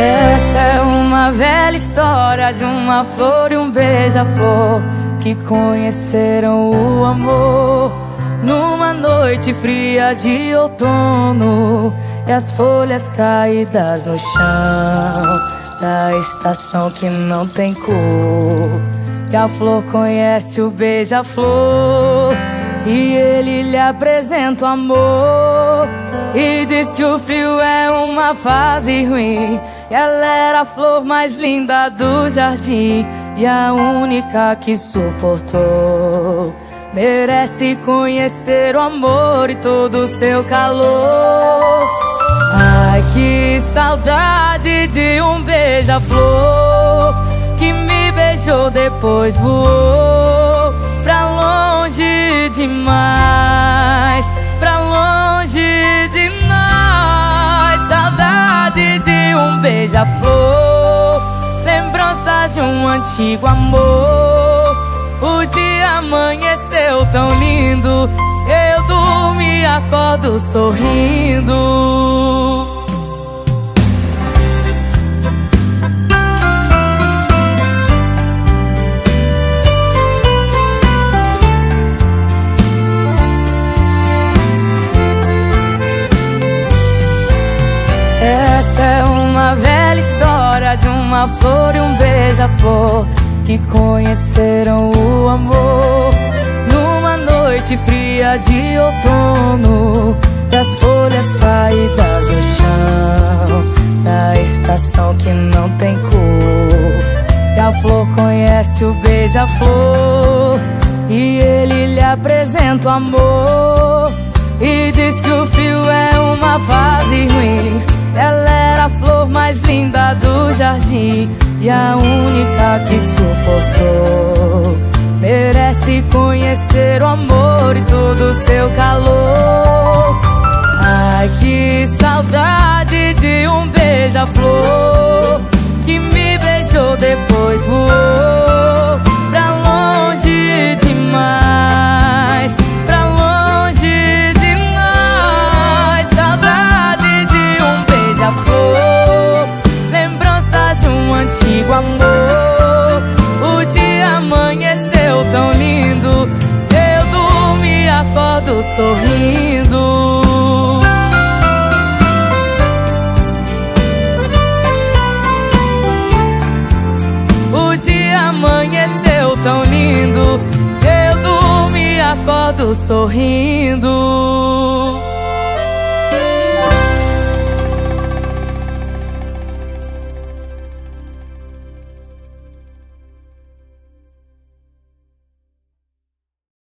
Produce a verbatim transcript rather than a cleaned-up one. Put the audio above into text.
Essa é uma velha história de uma flor e um beija-flor que conheceram o amor numa noite fria de outono, e as folhas caídas no chão da estação que não tem cor. E a flor conhece o beija-flor e ele lhe apresenta o amor, e diz que o frio é uma fase ruim, e ela era a flor mais linda do jardim e a única que suportou. Merece conhecer o amor e todo o seu calor. Ai, que saudade de um beija-flor que me beijou, depois voou pra longe demais, pra longe de nós. Saudade de um beija-flor, lembranças de um antigo amor. O dia amanheceu tão lindo, eu durmo e acordo sorrindo. Essa é uma velha história de uma flor e um beija-flor que conheceram o amor numa noite fria de outono, e as folhas caídas no chão da estação que não tem cor. E a flor conhece o beija-flor e ele lhe apresenta o amor, e diz que o frio é uma fase ruim. Ela era a flor mais linda do jardim e a única que suportou. Merece conhecer o amor e todo o seu calor. Ai, que saudade de um beija-flor que me beijou, depois voou pra longe demais, pra longe de nós. Saudade de um beija-flor, lembranças de um antigo amor. O dia amanheceu tão lindo, eu durmo e acordo sorrindo. O dia amanheceu tão lindo, eu durmo e acordo sorrindo.